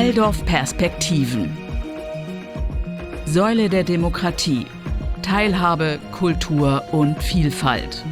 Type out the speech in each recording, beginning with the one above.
Waldorf Perspektiven. Säule der Demokratie. Teilhabe, Kultur und Vielfalt.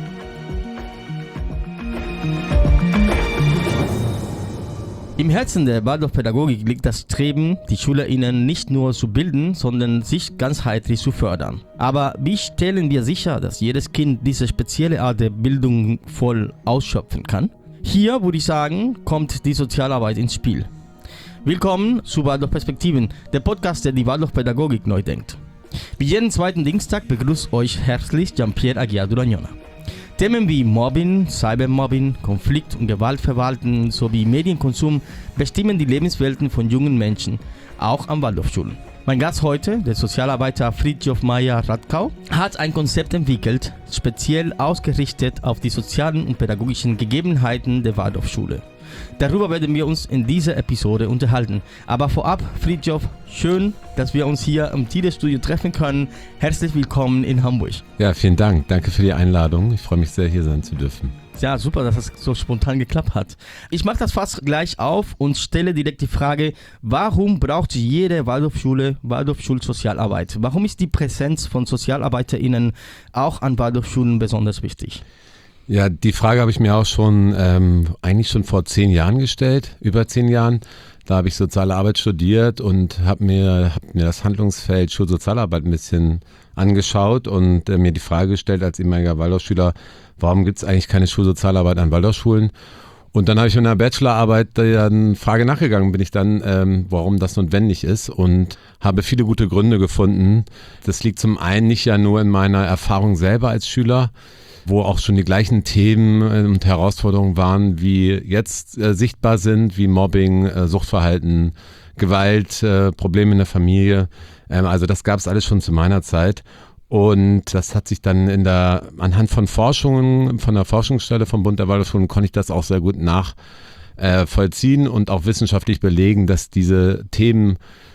Im Herzen der Waldorfpädagogik liegt das Streben, die SchülerInnen nicht nur zu bilden, sondern sich ganzheitlich zu fördern. Aber wie stellen wir sicher, dass jedes Kind diese spezielle Art der Bildung voll ausschöpfen kann? Hier, würde ich sagen, kommt die Sozialarbeit ins Spiel. Willkommen zu Waldorf Perspektiven, der Podcast, der die Waldorfpädagogik neu denkt. Wie jeden zweiten Dienstag begrüßt euch herzlich Jean-Pierre Aguiar Duragnona. Themen wie Mobbing, Cybermobbing, Konflikt- und Gewaltverhalten sowie Medienkonsum bestimmen die Lebenswelten von jungen Menschen, auch an Waldorfschulen. Mein Gast heute, der Sozialarbeiter Fridtjof Meyer-Radkau, hat ein Konzept entwickelt, speziell ausgerichtet auf die sozialen und pädagogischen Gegebenheiten der Waldorfschule. Darüber werden wir uns in dieser Episode unterhalten. Aber vorab, Fridtjof, schön, dass wir uns hier im TIDE-Studio treffen können. Herzlich willkommen in Hamburg. Ja, vielen Dank. Danke für die Einladung. Ich freue mich sehr, hier sein zu dürfen. Ja, super, dass das so spontan geklappt hat. Ich mache das fast gleich auf und stelle direkt die Frage, warum braucht jede Waldorfschule Waldorfschulsozialarbeit? Warum ist die Präsenz von SozialarbeiterInnen auch an Waldorfschulen besonders wichtig? Ja, die Frage habe ich mir auch schon eigentlich schon vor 10 Jahren gestellt, über 10 Jahren. Da habe ich Soziale Arbeit studiert und habe mir das Handlungsfeld Schulsozialarbeit ein bisschen angeschaut und mir die Frage gestellt als ehemaliger Waldorfschüler, warum gibt es eigentlich keine Schulsozialarbeit an Waldorfschulen? Und dann habe ich in der Bachelorarbeit der Frage nachgegangen, bin ich dann, warum das notwendig ist und habe viele gute Gründe gefunden. Das liegt zum einen nicht ja nur in meiner Erfahrung selber als Schüler, wo auch schon die gleichen Themen und Herausforderungen waren, wie jetzt sichtbar sind, wie Mobbing, Suchtverhalten, Gewalt, Probleme in der Familie. Also das gab es alles schon zu meiner Zeit. Und das hat sich dann anhand von Forschungen, von der Forschungsstelle vom Bund der Waldorfschulen, konnte ich das auch sehr gut nachvollziehen und auch wissenschaftlich belegen, dass diese Themen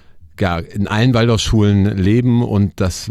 in allen Waldorfschulen leben und dass,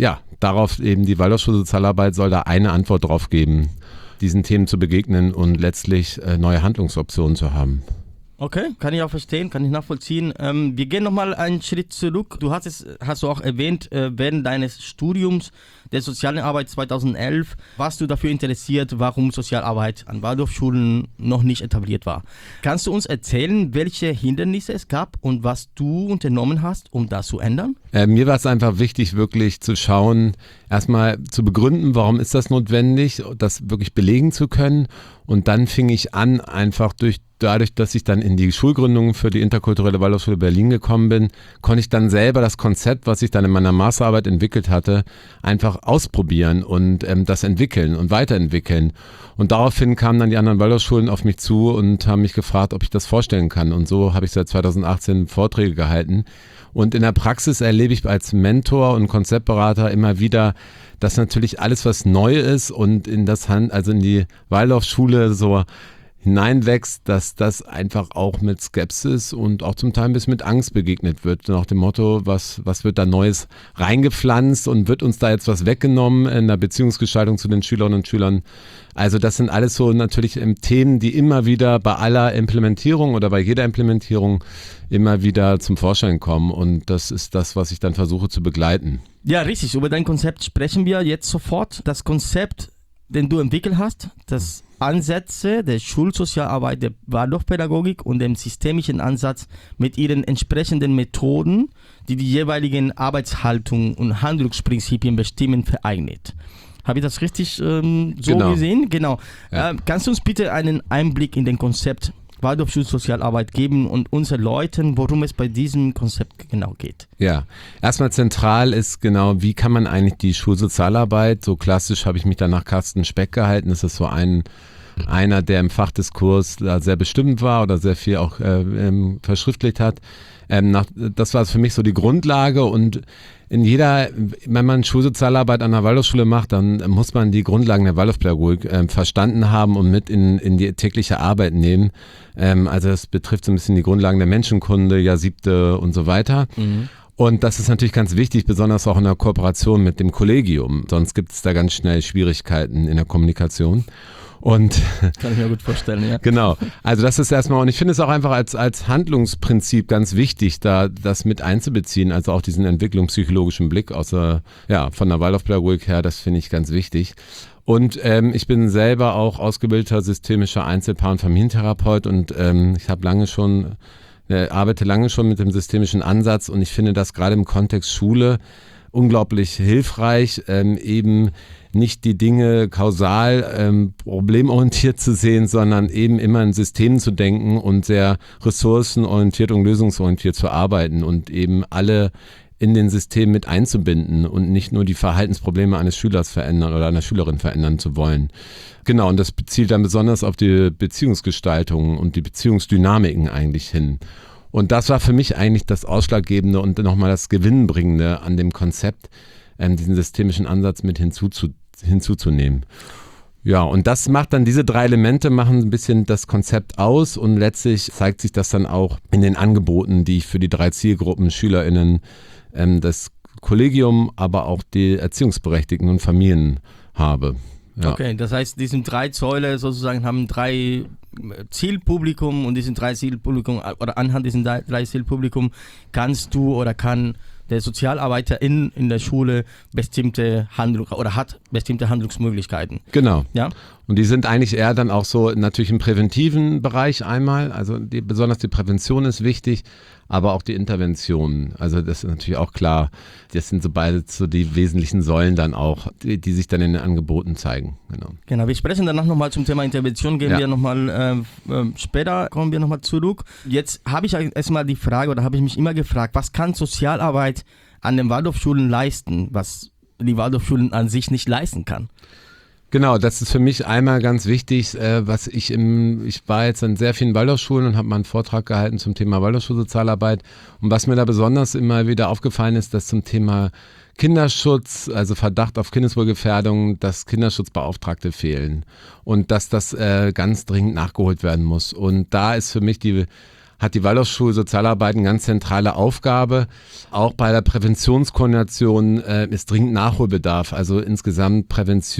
darauf eben die Waldorfschulsozialarbeit soll da eine Antwort drauf geben, diesen Themen zu begegnen und letztlich neue Handlungsoptionen zu haben. Okay, kann ich auch verstehen, kann ich nachvollziehen. Wir gehen nochmal einen Schritt zurück. Du hast du auch erwähnt, während deines Studiums der sozialen Arbeit 2011 warst du dafür interessiert, warum Sozialarbeit an Waldorfschulen noch nicht etabliert war. Kannst du uns erzählen, welche Hindernisse es gab und was du unternommen hast, um das zu ändern? Mir war es einfach wichtig, wirklich zu schauen, erstmal zu begründen, warum ist das notwendig, das wirklich belegen zu können. Und dann fing ich an, einfach dadurch, dass ich dann in die Schulgründung für die interkulturelle Waldorfschule Berlin gekommen bin, konnte ich dann selber das Konzept, was ich dann in meiner Masterarbeit entwickelt hatte, einfach ausprobieren und das entwickeln und weiterentwickeln. Und daraufhin kamen dann die anderen Waldorfschulen auf mich zu und haben mich gefragt, ob ich das vorstellen kann. Und so habe ich seit 2018 Vorträge gehalten. Und in der Praxis erlebe ich als Mentor und Konzeptberater immer wieder, dass natürlich alles, was neu ist und in die Waldorfschule so hineinwächst, dass das einfach auch mit Skepsis und auch zum Teil ein bisschen mit Angst begegnet wird. Nach dem Motto, was wird da Neues reingepflanzt und wird uns da jetzt was weggenommen in der Beziehungsgestaltung zu den Schülerinnen und Schülern. Also das sind alles so natürlich Themen, die immer wieder bei aller Implementierung oder bei jeder Implementierung immer wieder zum Vorschein kommen. Und das ist das, was ich dann versuche zu begleiten. Ja, richtig. Über dein Konzept sprechen wir jetzt sofort. Das Konzept, den du entwickelt hast, das Ansätze der Schulsozialarbeit, der Waldorfpädagogik und dem systemischen Ansatz mit ihren entsprechenden Methoden, die die jeweiligen Arbeitshaltungen und Handlungsprinzipien bestimmen, vereint. Habe ich das richtig gesehen? Genau. Ja. Kannst du uns bitte einen Einblick in den Konzept Waldorfschulsozialarbeit geben und uns erläutern, worum es bei diesem Konzept genau geht? Ja, erstmal zentral ist genau, wie kann man eigentlich die Schulsozialarbeit, so klassisch habe ich mich dann nach Carsten Speck gehalten, das ist so einer, der im Fachdiskurs da sehr bestimmt war oder sehr viel auch verschriftlicht hat. Das war für mich so die Grundlage und wenn man Schulsozialarbeit an der Waldorfschule macht, dann muss man die Grundlagen der Waldorfpädagogik verstanden haben und mit in die tägliche Arbeit nehmen. Also das betrifft so ein bisschen die Grundlagen der Menschenkunde, Siebte und so weiter. Mhm. Und das ist natürlich ganz wichtig, besonders auch in der Kooperation mit dem Kollegium. Sonst gibt es da ganz schnell Schwierigkeiten in der Kommunikation. Und Kann ich mir gut vorstellen, ja. genau, also das ist erstmal, und ich finde es auch einfach als Handlungsprinzip ganz wichtig, da das mit einzubeziehen, also auch diesen entwicklungspsychologischen Blick von der Waldorfpädagogik her, das finde ich ganz wichtig. Und ich bin selber auch ausgebildeter systemischer Einzelpaar- und Familientherapeut und ich arbeite lange schon mit dem systemischen Ansatz und ich finde das gerade im Kontext Schule unglaublich hilfreich, eben nicht die Dinge kausal problemorientiert zu sehen, sondern eben immer in Systemen zu denken und sehr ressourcenorientiert und lösungsorientiert zu arbeiten und eben alle in den System mit einzubinden und nicht nur die Verhaltensprobleme eines Schülers verändern oder einer Schülerin verändern zu wollen. Genau, und das zielt dann besonders auf die Beziehungsgestaltung und die Beziehungsdynamiken eigentlich hin. Und das war für mich eigentlich das Ausschlaggebende und nochmal das Gewinnbringende an dem Konzept, diesen systemischen Ansatz mit hinzuzunehmen. Ja, und das macht dann, diese 3 Elemente machen ein bisschen das Konzept aus und letztlich zeigt sich das dann auch in den Angeboten, die ich für die 3 Zielgruppen SchülerInnen, das Kollegium, aber auch die Erziehungsberechtigten und Familien habe. Ja. Okay, das heißt, diese 3 Säule sozusagen haben 3 Zielpublikum und diesen 3 Zielpublikum oder anhand diesen 3 Zielpublikum kannst du oder kann der Sozialarbeiter in der Schule bestimmte hat bestimmte Handlungsmöglichkeiten. Genau. Ja. Und die sind eigentlich eher dann auch so natürlich im präventiven Bereich einmal, also besonders die Prävention ist wichtig, aber auch die Intervention. Also das ist natürlich auch klar, das sind so beide so die wesentlichen Säulen dann auch, die sich dann in den Angeboten zeigen. Genau, wir sprechen danach nochmal zum Thema Intervention, gehen wir nochmal später, kommen wir nochmal zurück. Jetzt habe ich erstmal die Frage oder habe ich mich immer gefragt, was kann Sozialarbeit an den Waldorfschulen leisten, was die Waldorfschulen an sich nicht leisten kann? Genau, das ist für mich einmal ganz wichtig, ich war jetzt an sehr vielen Waldorfschulen und habe mal einen Vortrag gehalten zum Thema Waldorfschulsozialarbeit und was mir da besonders immer wieder aufgefallen ist, dass zum Thema Kinderschutz, also Verdacht auf Kindeswohlgefährdung, dass Kinderschutzbeauftragte fehlen und dass das ganz dringend nachgeholt werden muss. Und da ist für mich hat die Waldorfschulsozialarbeit eine ganz zentrale Aufgabe. Auch bei der Präventionskoordination ist dringend Nachholbedarf. Also insgesamt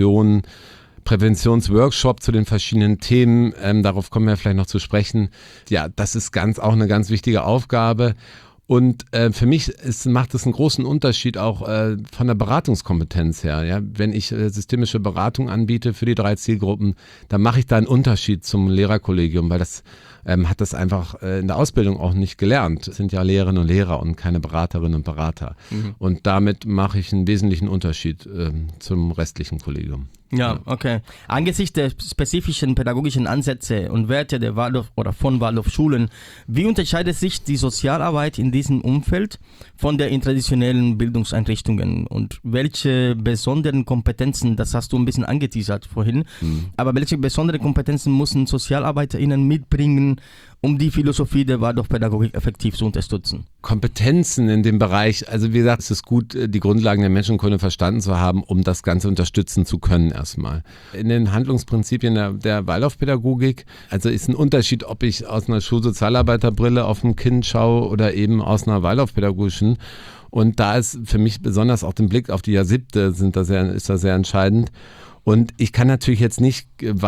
Präventionsworkshop zu den verschiedenen Themen. Darauf kommen wir vielleicht noch zu sprechen. Ja, das ist auch eine ganz wichtige Aufgabe. Und für mich macht es einen großen Unterschied auch von der Beratungskompetenz her. Ja? Wenn ich systemische Beratung anbiete für die 3 Zielgruppen, dann mache ich da einen Unterschied zum Lehrerkollegium, weil das hat das einfach in der Ausbildung auch nicht gelernt. Es sind ja Lehrerinnen und Lehrer und keine Beraterinnen und Berater. Mhm. Und damit mache ich einen wesentlichen Unterschied zum restlichen Kollegium. Ja, okay. Angesichts der spezifischen pädagogischen Ansätze und Werte der Waldorf oder von Waldorfschulen, wie unterscheidet sich die Sozialarbeit in diesem Umfeld von der in traditionellen Bildungseinrichtungen und welche besonderen Kompetenzen, das hast du ein bisschen angeteasert vorhin, aber welche besonderen Kompetenzen müssen SozialarbeiterInnen mitbringen, um die Philosophie der Waldorfpädagogik effektiv zu unterstützen? Kompetenzen in dem Bereich, also wie gesagt, es ist gut, die Grundlagen der Menschenkunde verstanden zu haben, um das Ganze unterstützen zu können erstmal. In den Handlungsprinzipien der Waldorfpädagogik, also ist ein Unterschied, ob ich aus einer Schulsozialarbeiterbrille auf ein Kind schaue oder eben aus einer Waldorfpädagogischen. Und da ist für mich besonders auch den Blick auf die Jahrsiebte ist da sehr entscheidend. Und ich kann natürlich jetzt nicht in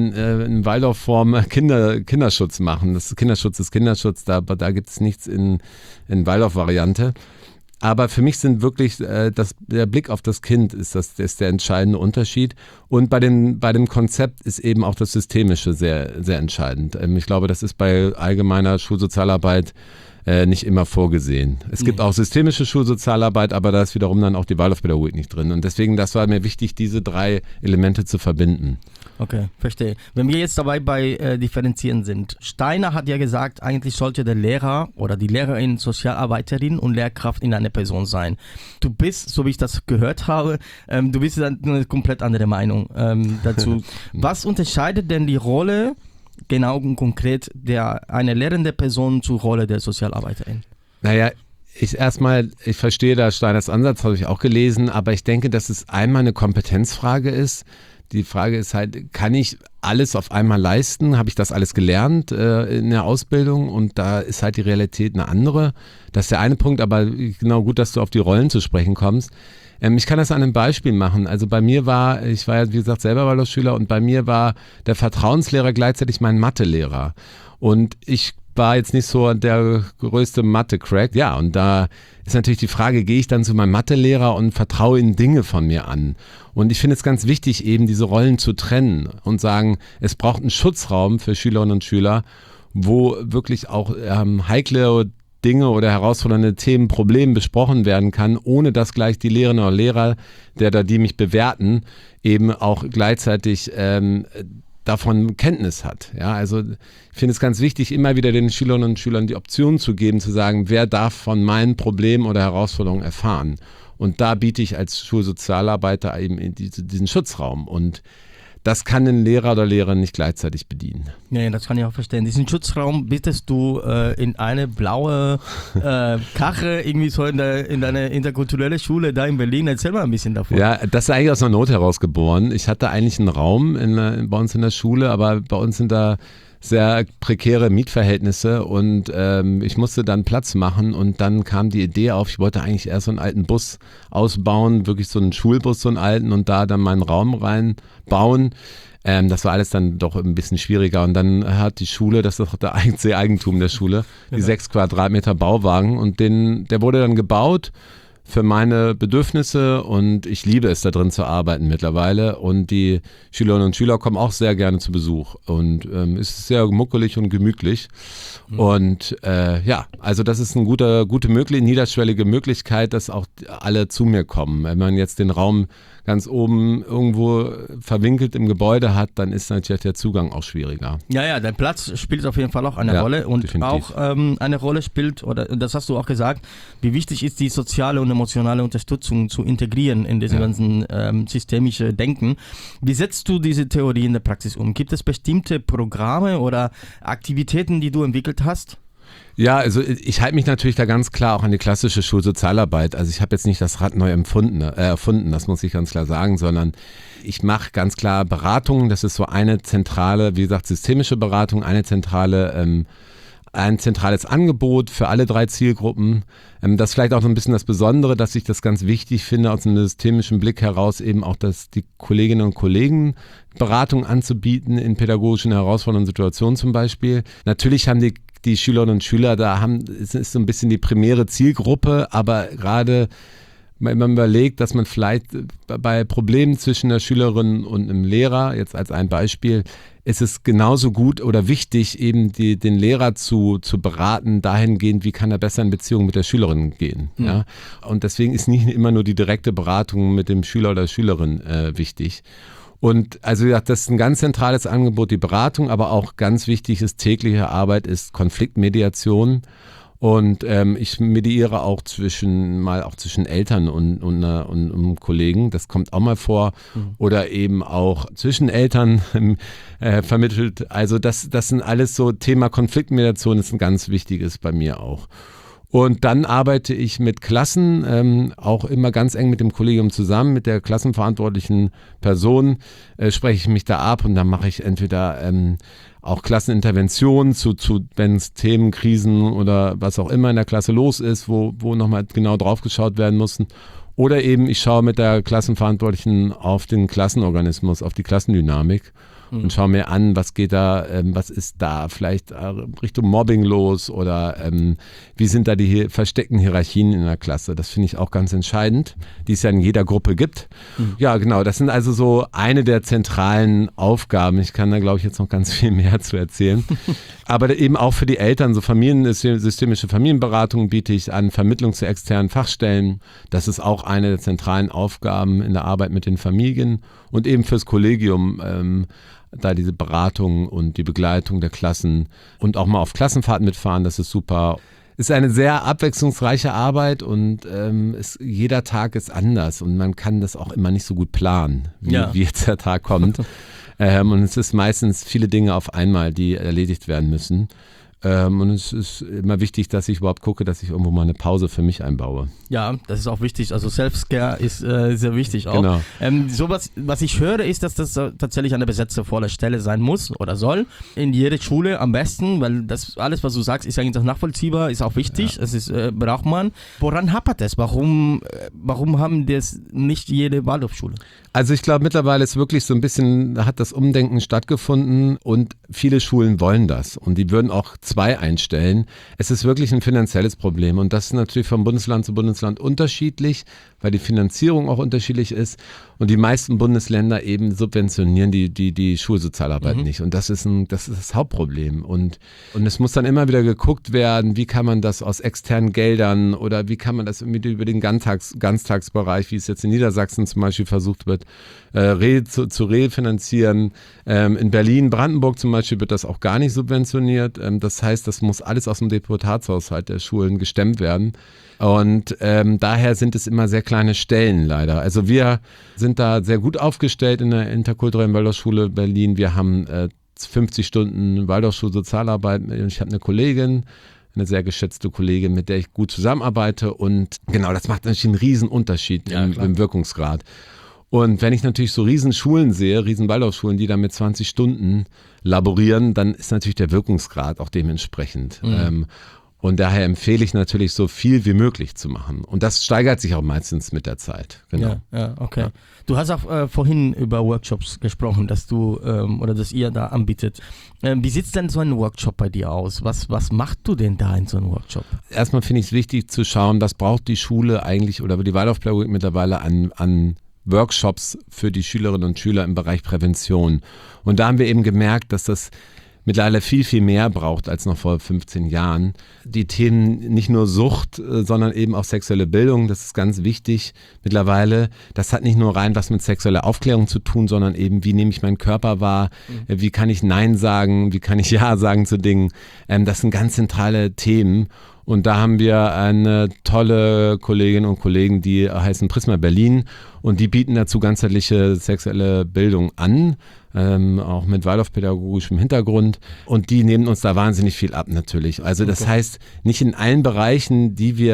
Waldorfform Kinderschutz machen. Kinderschutz ist Kinderschutz, da gibt es nichts in Waldorf-Variante. Aber für mich sind wirklich der Blick auf das Kind ist der entscheidende Unterschied. Und bei dem Konzept ist eben auch das Systemische sehr, sehr entscheidend. Ich glaube, das ist bei allgemeiner Schulsozialarbeit nicht immer vorgesehen. Es gibt auch systemische Schulsozialarbeit, aber da ist wiederum dann auch die Waldorfpädagogik nicht drin. Und deswegen, das war mir wichtig, diese 3 Elemente zu verbinden. Okay, verstehe. Wenn wir jetzt dabei bei Differenzieren sind. Steiner hat ja gesagt, eigentlich sollte der Lehrer oder die Lehrerin Sozialarbeiterin und Lehrkraft in einer Person sein. Du bist, so wie ich das gehört habe, du bist eine komplett andere Meinung dazu. Was unterscheidet denn die Rolle genau und konkret eine lehrende Person zur Rolle der Sozialarbeiterin? Naja, ich verstehe da Steiners Ansatz, habe ich auch gelesen, aber ich denke, dass es einmal eine Kompetenzfrage ist. Die Frage ist halt, kann ich alles auf einmal leisten? Habe ich das alles gelernt in der Ausbildung? Und da ist halt die Realität eine andere. Das ist der eine Punkt, aber genau gut, dass du auf die Rollen zu sprechen kommst. Ich kann das an einem Beispiel machen. Also ich war ja wie gesagt selber Waldorfschüler und bei mir war der Vertrauenslehrer gleichzeitig mein Mathelehrer. Und ich war jetzt nicht so der größte Mathe-Crack. Ja, und da ist natürlich die Frage, gehe ich dann zu meinem Mathelehrer und vertraue ihm Dinge von mir an? Und ich finde es ganz wichtig, eben diese Rollen zu trennen und sagen, es braucht einen Schutzraum für Schülerinnen und Schüler, wo wirklich auch heikle Dinge oder herausfordernde Themen, Probleme besprochen werden kann, ohne dass gleich die Lehrerinnen oder Lehrer, die mich bewerten, eben auch gleichzeitig davon Kenntnis hat. Ja, also ich finde es ganz wichtig, immer wieder den Schülerinnen und Schülern die Option zu geben, zu sagen, wer darf von meinen Problemen oder Herausforderungen erfahren. Und da biete ich als Schulsozialarbeiter eben diesen Schutzraum. Und das kann ein Lehrer oder Lehrerin nicht gleichzeitig bedienen. Ja, das kann ich auch verstehen. Diesen Schutzraum bietest du in eine blaue Kache irgendwie so in deine interkulturelle Schule da in Berlin. Erzähl mal ein bisschen davon. Ja, das ist eigentlich aus einer Not heraus geboren. Ich hatte eigentlich einen Raum bei uns in der Schule, aber bei uns sind da sehr prekäre Mietverhältnisse und ich musste dann Platz machen und dann kam die Idee auf, ich wollte eigentlich erst so einen alten Bus ausbauen, wirklich so einen Schulbus, so einen alten und da dann meinen Raum reinbauen. Das war alles dann doch ein bisschen schwieriger und dann hat die Schule, das ist doch der einzige Eigentum der Schule, die 6 Quadratmeter Bauwagen und der wurde dann gebaut für meine Bedürfnisse und ich liebe es, da drin zu arbeiten mittlerweile und die Schülerinnen und Schüler kommen auch sehr gerne zu Besuch und es ist sehr muckelig und gemütlich und also das ist eine gute niederschwellige Möglichkeit, dass auch alle zu mir kommen. Wenn man jetzt den Raum ganz oben irgendwo verwinkelt im Gebäude hat, dann ist natürlich der Zugang auch schwieriger. Ja, dein Platz spielt auf jeden Fall auch eine Rolle und definitiv. Auch eine Rolle spielt, oder das hast du auch gesagt, wie wichtig ist die soziale und emotionale Unterstützung zu integrieren in diesem ganzen systemische Denken. Wie setzt du diese Theorie in der Praxis um? Gibt es bestimmte Programme oder Aktivitäten, die du entwickelt hast? Ja, also ich halte mich natürlich da ganz klar auch an die klassische Schulsozialarbeit. Also ich habe jetzt nicht das Rad neu erfunden, das muss ich ganz klar sagen, sondern ich mache ganz klar Beratungen. Das ist so eine zentrale, wie gesagt, systemische Beratung, ein zentrales Angebot für alle 3 Zielgruppen. Das ist vielleicht auch so ein bisschen das Besondere, dass ich das ganz wichtig finde, aus einem systemischen Blick heraus eben auch, dass die Kolleginnen und Kollegen Beratung anzubieten in pädagogischen herausfordernden Situationen zum Beispiel. Natürlich haben die Schülerinnen und Schüler, es ist so ein bisschen die primäre Zielgruppe, aber gerade wenn man überlegt, dass man vielleicht bei Problemen zwischen der Schülerin und einem Lehrer, jetzt als ein Beispiel, ist es genauso gut oder wichtig, eben den Lehrer zu beraten, dahingehend, wie kann er besser in Beziehung mit der Schülerin gehen. Mhm. Ja? Und deswegen ist nicht immer nur die direkte Beratung mit dem Schüler oder Schülerin wichtig. Und also wie gesagt, das ist ein ganz zentrales Angebot, die Beratung, aber auch ganz wichtig ist, tägliche Arbeit ist Konfliktmediation. Und ich mediere auch zwischen Eltern und Kollegen, das kommt auch mal vor. Mhm. Oder eben auch zwischen Eltern vermittelt. Also das sind alles so, Thema Konfliktmediation ist ein ganz wichtiges bei mir auch. Und dann arbeite ich mit Klassen, auch immer ganz eng mit dem Kollegium zusammen, mit der klassenverantwortlichen Person spreche ich mich da ab und dann mache ich entweder auch Klasseninterventionen wenn es Themen, Krisen oder was auch immer in der Klasse los ist, wo nochmal genau drauf geschaut werden muss. Oder eben ich schaue mit der Klassenverantwortlichen auf den Klassenorganismus, auf die Klassendynamik. Und schaue mir an, was ist da vielleicht Richtung Mobbing los oder wie sind da die versteckten Hierarchien in der Klasse. Das finde ich auch ganz entscheidend, die es ja in jeder Gruppe gibt. Mhm. Ja, genau, das sind also so eine der zentralen Aufgaben. Ich kann da, glaube ich, jetzt noch ganz viel mehr zu erzählen. Aber eben auch für die Eltern, so systemische Familienberatung biete ich an, Vermittlung zu externen Fachstellen. Das ist auch eine der zentralen Aufgaben in der Arbeit mit den Familien und eben fürs Kollegium, da diese Beratung und die Begleitung der Klassen und auch mal auf Klassenfahrten mitfahren, das ist super. Es ist eine sehr abwechslungsreiche Arbeit und jeder Tag ist anders und man kann das auch immer nicht so gut planen, wie jetzt der Tag kommt. Und es ist meistens viele Dinge auf einmal, die erledigt werden müssen. Und es ist immer wichtig, dass ich überhaupt gucke, dass ich irgendwo mal eine Pause für mich einbaue. Ja, das ist auch wichtig. Also Self-Care ist sehr wichtig auch. Genau. Was ich höre, ist, dass das tatsächlich eine besetzte volle Stelle sein muss oder soll. In jeder Schule am besten, weil das alles, was du sagst, ist eigentlich auch nachvollziehbar, ist auch wichtig. Es ist, braucht man. Woran hapert es? Warum haben das nicht jede Waldorfschule? Also ich glaube, mittlerweile ist wirklich so ein bisschen, hat das Umdenken stattgefunden und viele Schulen wollen das und die würden auch 2 einstellen. Es ist wirklich ein finanzielles Problem und das ist natürlich von Bundesland zu Bundesland unterschiedlich, weil die Finanzierung auch unterschiedlich ist und die meisten Bundesländer eben subventionieren die Schulsozialarbeit nicht und das ist das Hauptproblem und es muss dann immer wieder geguckt werden, wie kann man das aus externen Geldern oder wie kann man das über den Ganztagsbereich, wie es jetzt in Niedersachsen zum Beispiel versucht wird, zu refinanzieren. In Berlin, Brandenburg zum Beispiel wird das auch gar nicht subventioniert. Das heißt, das muss alles aus dem Deputatshaushalt der Schulen gestemmt werden. Und daher sind es immer sehr kleine Stellen leider. Also wir sind da sehr gut aufgestellt in der interkulturellen Waldorfschule Berlin. Wir haben 50 Stunden Waldorfschulsozialarbeit. Ich habe eine Kollegin, eine sehr geschätzte Kollegin, mit der ich gut zusammenarbeite. Und genau, das macht natürlich einen riesen Unterschied im Wirkungsgrad. Und wenn ich natürlich so Riesenschulen sehe, Riesen-Waldorfschulen, die da mit 20 Stunden laborieren, dann ist natürlich der Wirkungsgrad auch dementsprechend. Und daher empfehle ich natürlich, so viel wie möglich zu machen. Und das steigert sich auch meistens mit der Zeit. Genau. Ja, okay. Ja. Du hast auch vorhin über Workshops gesprochen, dass du oder dass ihr da anbietet. Wie sieht denn so ein Workshop bei dir aus? Was machst du denn da in so einem Workshop? Erstmal finde ich es wichtig zu schauen, was braucht die Schule eigentlich oder die Waldorfpädagogik mittlerweile an Workshops für die Schülerinnen und Schüler im Bereich Prävention. Und da haben wir eben gemerkt, dass das mittlerweile viel, viel mehr braucht als noch vor 15 Jahren. Die Themen nicht nur Sucht, sondern eben auch sexuelle Bildung, das ist ganz wichtig mittlerweile. Das hat nicht nur rein was mit sexueller Aufklärung zu tun, sondern eben, wie nehme ich meinen Körper wahr, wie kann ich Nein sagen, wie kann ich Ja sagen zu Dingen. Das sind ganz zentrale Themen. Und da haben wir eine tolle Kolleginnen und Kollegen, die heißen Prisma Berlin und die bieten dazu ganzheitliche sexuelle Bildung an, auch mit waldorfpädagogischem Hintergrund und die nehmen uns da wahnsinnig viel ab natürlich. Also das heißt, nicht in allen Bereichen,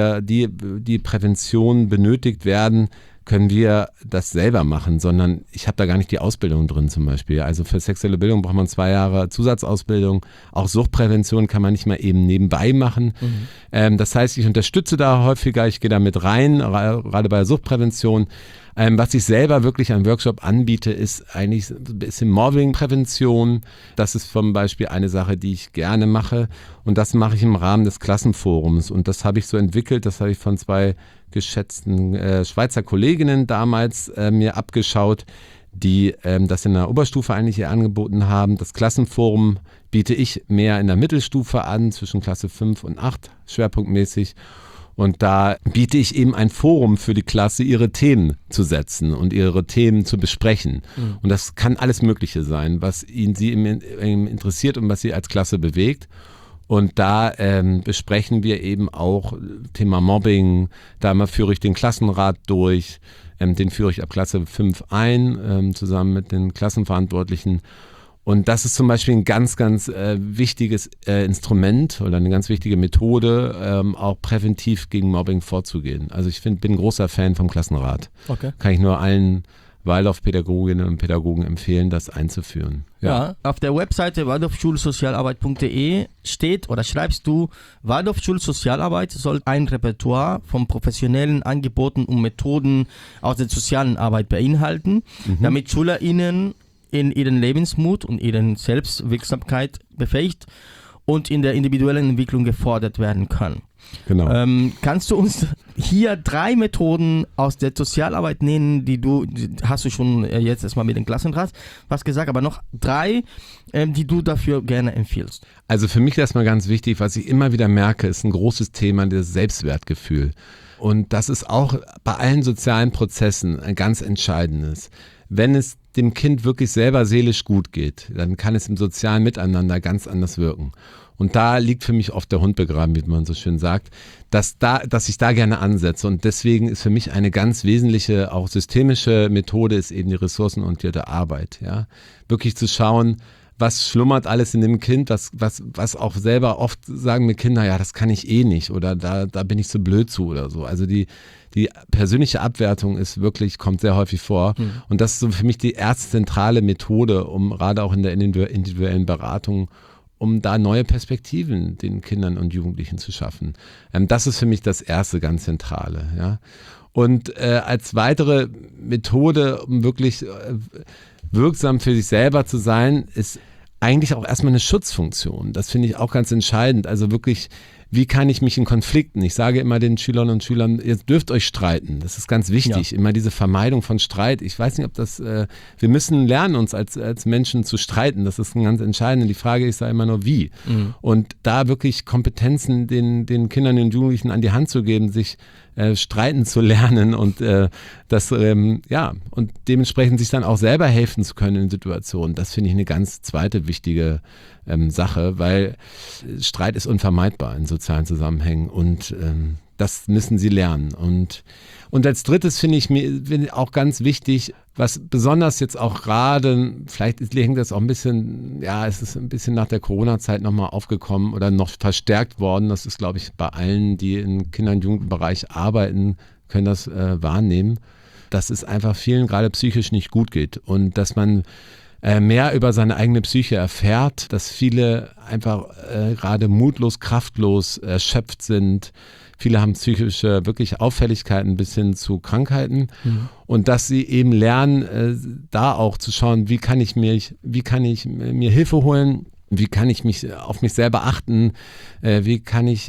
die Prävention benötigt werden, können wir das selber machen, sondern ich habe da gar nicht die Ausbildung drin zum Beispiel. Also für sexuelle Bildung braucht man 2 Jahre Zusatzausbildung. Auch Suchtprävention kann man nicht mal eben nebenbei machen. Das heißt, ich unterstütze da häufiger, ich gehe da mit rein, gerade bei der Suchtprävention. Was ich selber wirklich an Workshop anbiete, ist eigentlich ein bisschen Mobbingprävention. Das ist zum Beispiel eine Sache, die ich gerne mache und das mache ich im Rahmen des Klassenforums und das habe ich so entwickelt, das habe ich von 2 geschätzten Schweizer Kolleginnen damals mir abgeschaut, die das in der Oberstufe eigentlich hier angeboten haben. Das Klassenforum biete ich mehr in der Mittelstufe an, zwischen Klasse 5 und 8 schwerpunktmäßig. Und da biete ich eben ein Forum für die Klasse, ihre Themen zu setzen und ihre Themen zu besprechen. Und das kann alles Mögliche sein, was sie interessiert und was sie als Klasse bewegt. Und da besprechen wir eben auch Thema Mobbing. Da führe ich den Klassenrat durch. Den führe ich ab Klasse 5 ein, zusammen mit den Klassenverantwortlichen. Und das ist zum Beispiel ein ganz, ganz wichtiges Instrument oder eine ganz wichtige Methode, auch präventiv gegen Mobbing vorzugehen. Also ich bin ein großer Fan vom Klassenrat. Okay. Kann ich nur allen Waldorfpädagoginnen und Pädagogen empfehlen, das einzuführen. Ja, auf der Webseite waldorfschulsozialarbeit.de steht oder schreibst du, Waldorfschulsozialarbeit soll ein Repertoire von professionellen Angeboten und Methoden aus der sozialen Arbeit beinhalten, damit SchülerInnen in ihren Lebensmut und ihren Selbstwirksamkeit befähigt und in der individuellen Entwicklung gefordert werden kann. Genau. Kannst du uns hier 3 Methoden aus der Sozialarbeit nennen, hast du schon jetzt erstmal mit dem Klassenrat was gesagt, aber noch 3, die du dafür gerne empfiehlst? Also für mich erstmal ganz wichtig, was ich immer wieder merke, ist ein großes Thema, das Selbstwertgefühl. Und das ist auch bei allen sozialen Prozessen ein ganz entscheidendes. Wenn es dem Kind wirklich selber seelisch gut geht, dann kann es im sozialen Miteinander ganz anders wirken. Und da liegt für mich oft der Hund begraben, wie man so schön sagt, dass ich da gerne ansetze. Und deswegen ist für mich eine ganz wesentliche, auch systemische Methode ist eben die ressourcenorientierte Arbeit. Ja? Wirklich zu schauen, was schlummert alles in dem Kind, was auch selber oft sagen mir Kinder, ja, das kann ich eh nicht oder da bin ich so blöd zu oder so. Also die persönliche Abwertung kommt sehr häufig vor. Und das ist so für mich die erste zentrale Methode, um gerade auch in der individuellen Beratung, um da neue Perspektiven den Kindern und Jugendlichen zu schaffen. Das ist für mich das erste ganz Zentrale. Ja. Und als weitere Methode, um wirklich wirksam für sich selber zu sein, ist eigentlich auch erstmal eine Schutzfunktion. Das finde ich auch ganz entscheidend. Also wirklich, wie kann ich mich in Konflikten? Ich sage immer den Schülerinnen und Schülern, ihr dürft euch streiten. Das ist ganz wichtig. Ja. Immer diese Vermeidung von Streit. Ich weiß nicht, ob das, wir müssen lernen, uns als Menschen zu streiten. Das ist ein ganz entscheidend. Die Frage ist ja immer nur, wie. Und da wirklich Kompetenzen den Kindern und Jugendlichen an die Hand zu geben, sich streiten zu lernen und und dementsprechend sich dann auch selber helfen zu können in Situationen. Das finde ich eine ganz zweite wichtige Sache, weil Streit ist unvermeidbar in sozialen Zusammenhängen und das müssen sie lernen. Und als drittes finde ich mir auch ganz wichtig, was besonders jetzt auch gerade, vielleicht hängt das auch ein bisschen, es ist ein bisschen nach der Corona-Zeit nochmal aufgekommen oder noch verstärkt worden. Das ist, glaube ich, bei allen, die im Kinder- und Jugendbereich arbeiten, können das wahrnehmen, dass es einfach vielen gerade psychisch nicht gut geht und dass man mehr über seine eigene Psyche erfährt, dass viele einfach gerade mutlos, kraftlos, erschöpft sind. Viele haben psychische wirklich Auffälligkeiten bis hin zu Krankheiten und dass sie eben lernen, da auch zu schauen, wie kann ich mir Hilfe holen, wie kann ich mich auf mich selber achten, wie kann ich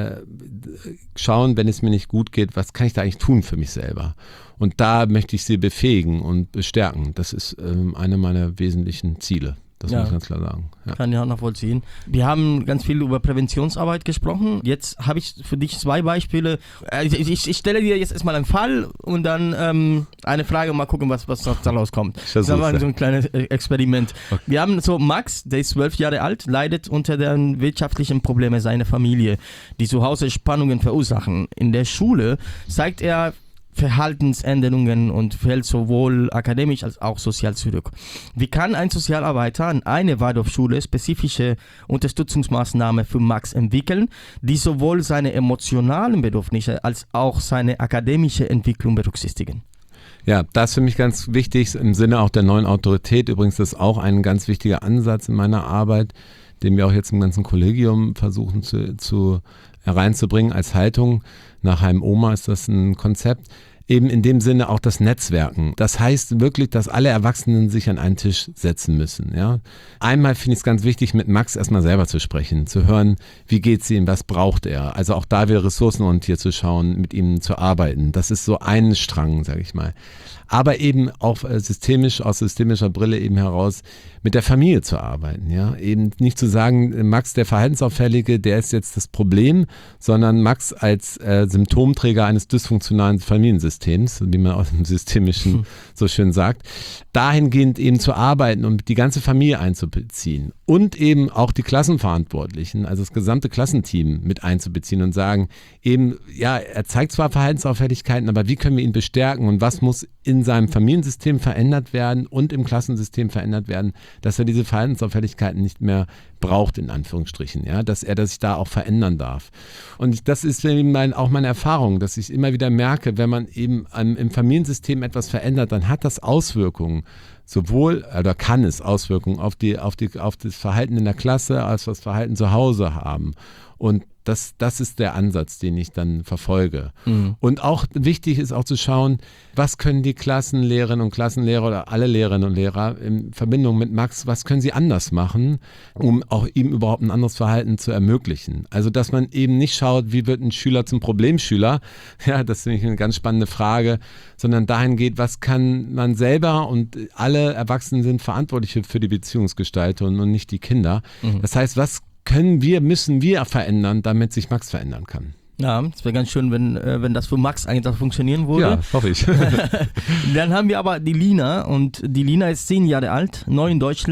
schauen, wenn es mir nicht gut geht, was kann ich da eigentlich tun für mich selber? Und da möchte ich sie befähigen und bestärken. Das ist eine meiner wesentlichen Ziele. Das muss ich ganz klar sagen. Ja. Kann ich auch nachvollziehen. Wir haben ganz viel über Präventionsarbeit gesprochen. Jetzt habe ich für dich 2 Beispiele. Ich stelle dir jetzt erstmal einen Fall und dann eine Frage und mal gucken, was daraus kommt. Das war so ein kleines Experiment. Okay. Wir haben so Max, der ist 12 Jahre alt, leidet unter den wirtschaftlichen Problemen seiner Familie, die zu Hause Spannungen verursachen. In der Schule zeigt er Verhaltensänderungen und fällt sowohl akademisch als auch sozial zurück. Wie kann ein Sozialarbeiter an einer Waldorfschule spezifische Unterstützungsmaßnahmen für Max entwickeln, die sowohl seine emotionalen Bedürfnisse als auch seine akademische Entwicklung berücksichtigen? Ja, das ist für mich ganz wichtig, im Sinne auch der neuen Autorität. Übrigens ist auch ein ganz wichtiger Ansatz in meiner Arbeit, den wir auch jetzt im ganzen Kollegium versuchen zu hereinzubringen als Haltung. Nach HMOMA ist das ein Konzept. Eben in dem Sinne auch das Netzwerken. Das heißt wirklich, dass alle Erwachsenen sich an einen Tisch setzen müssen. Ja? Einmal finde ich es ganz wichtig, mit Max erstmal selber zu sprechen, zu hören, wie geht's ihm, was braucht er. Also auch da wieder ressourcenorientiert zu schauen, mit ihm zu arbeiten. Das ist so ein Strang, sage ich mal. Aber eben auch aus systemischer Brille eben heraus mit der Familie zu arbeiten. Ja? Eben nicht zu sagen, Max, der Verhaltensauffällige, der ist jetzt das Problem, sondern Max als Symptomträger eines dysfunktionalen Familiensystems, wie man aus dem Systemischen so schön sagt, dahingehend eben zu arbeiten und die ganze Familie einzubeziehen und eben auch die Klassenverantwortlichen, also das gesamte Klassenteam mit einzubeziehen und sagen, eben, ja, er zeigt zwar Verhaltensauffälligkeiten, aber wie können wir ihn bestärken und was muss in seinem Familiensystem verändert werden und im Klassensystem verändert werden, dass er diese Verhaltensauffälligkeiten nicht mehr braucht, in Anführungsstrichen, ja, dass er sich da auch verändern darf. Und das ist eben auch meine Erfahrung, dass ich immer wieder merke, wenn man eben im Familiensystem etwas verändert, dann hat das Auswirkungen, sowohl, oder kann es Auswirkungen auf das Verhalten in der Klasse, als das Verhalten zu Hause haben. Und das ist der Ansatz, den ich dann verfolge. Und auch wichtig ist auch zu schauen, was können die Klassenlehrerinnen und Klassenlehrer oder alle Lehrerinnen und Lehrer in Verbindung mit Max, was können sie anders machen, um auch ihm überhaupt ein anderes Verhalten zu ermöglichen. Also, dass man eben nicht schaut, wie wird ein Schüler zum Problemschüler, ja, das finde ich eine ganz spannende Frage, sondern dahin geht, was kann man selber, und alle Erwachsenen sind verantwortlich für die Beziehungsgestaltung und nicht die Kinder. Das heißt, was müssen wir verändern, damit sich Max verändern kann? Ja, es wäre ganz schön, wenn das für Max eigentlich auch funktionieren würde. Ja, hoffe ich. Dann haben wir aber die Lina, und die Lina ist 10 Jahre alt, neu in Deutschland,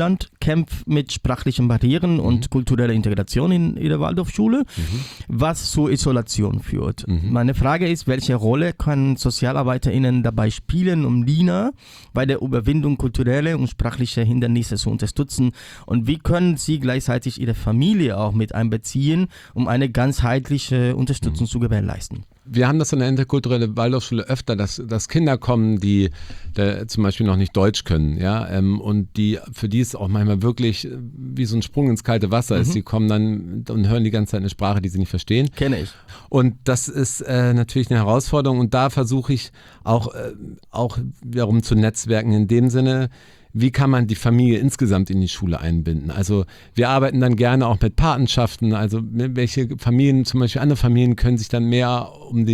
kämpft mit sprachlichen Barrieren und kultureller Integration in ihrer Waldorfschule, was zur Isolation führt. Meine Frage ist, welche Rolle können SozialarbeiterInnen dabei spielen, um Lina bei der Überwindung kultureller und sprachlicher Hindernisse zu unterstützen, und wie können sie gleichzeitig ihre Familie auch mit einbeziehen, um eine ganzheitliche Unterstützung zu gewährleisten? Wir haben das in der interkulturellen Waldorfschule öfter, dass Kinder kommen, die zum Beispiel noch nicht Deutsch können, ja, und für die es auch manchmal wirklich wie so ein Sprung ins kalte Wasser ist. Die kommen dann und hören die ganze Zeit eine Sprache, die sie nicht verstehen. Kenne ich. Und das ist natürlich eine Herausforderung, und da versuche ich auch wiederum zu netzwerken in dem Sinne, wie kann man die Familie insgesamt in die Schule einbinden? Also wir arbeiten dann gerne auch mit Patenschaften, also welche Familien, zum Beispiel andere Familien können sich dann mehr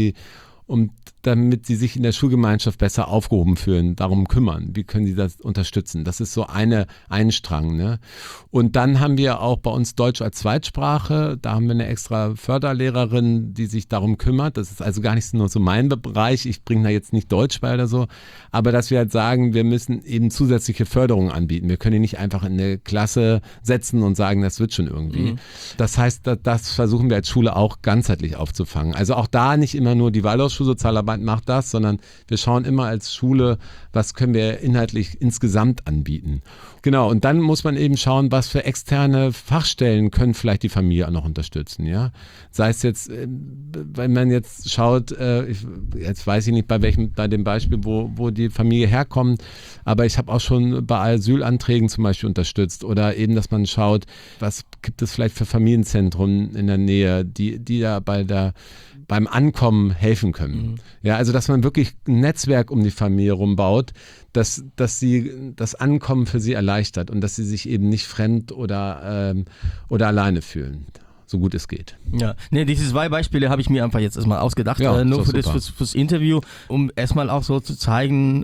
damit sie sich in der Schulgemeinschaft besser aufgehoben fühlen, darum kümmern. Wie können sie das unterstützen? Das ist so ein Strang. Ne? Und dann haben wir auch bei uns Deutsch als Zweitsprache. Da haben wir eine extra Förderlehrerin, die sich darum kümmert. Das ist also gar nicht nur so mein Bereich. Ich bringe da jetzt nicht Deutsch bei oder so. Aber dass wir halt sagen, wir müssen eben zusätzliche Förderungen anbieten. Wir können die nicht einfach in eine Klasse setzen und sagen, das wird schon irgendwie. Das heißt, das versuchen wir als Schule auch ganzheitlich aufzufangen. Also auch da nicht immer nur die Waldorfschulsozialarbeit macht das, sondern wir schauen immer als Schule, was können wir inhaltlich insgesamt anbieten. Genau, und dann muss man eben schauen, was für externe Fachstellen können vielleicht die Familie auch noch unterstützen. Ja? Sei es jetzt, wenn man jetzt schaut, jetzt weiß ich nicht, bei dem Beispiel, wo die Familie herkommt, aber ich habe auch schon bei Asylanträgen zum Beispiel unterstützt, oder eben, dass man schaut, was gibt es vielleicht für Familienzentren in der Nähe, die da beim Ankommen helfen können. Ja, also dass man wirklich ein Netzwerk um die Familie rumbaut, dass sie das Ankommen für sie erleichtert und dass sie sich eben nicht fremd oder alleine fühlen, so gut es geht. Ja, diese 2 Beispiele habe ich mir einfach jetzt erstmal ausgedacht, ja, nur fürs Interview, um erstmal auch so zu zeigen,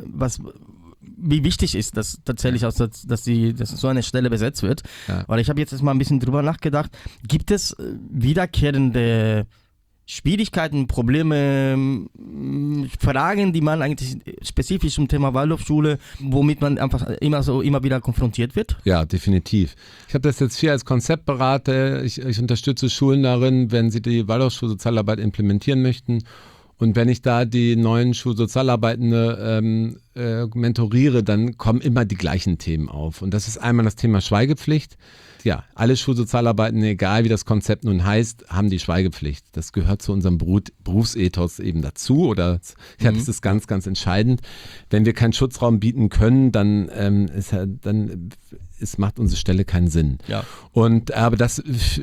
wie wichtig ist das tatsächlich, auch, dass so eine Stelle besetzt wird. Ja. Weil ich habe jetzt erstmal ein bisschen drüber nachgedacht, gibt es wiederkehrende Schwierigkeiten, Probleme, Fragen, die man eigentlich spezifisch zum Thema Waldorfschule, womit man einfach immer wieder konfrontiert wird? Ja, definitiv. Ich habe das jetzt hier als Konzeptberater. Ich unterstütze Schulen darin, wenn sie die Waldorfschulsozialarbeit implementieren möchten. Und wenn ich da die neuen Schulsozialarbeitende mentoriere, dann kommen immer die gleichen Themen auf. Und das ist einmal das Thema Schweigepflicht. Ja, alle Schulsozialarbeitende, egal wie das Konzept nun heißt, haben die Schweigepflicht. Das gehört zu unserem Berufsethos eben dazu. Oder das ist ganz, ganz entscheidend. Wenn wir keinen Schutzraum bieten können, dann macht unsere Stelle keinen Sinn. Ja. Aber das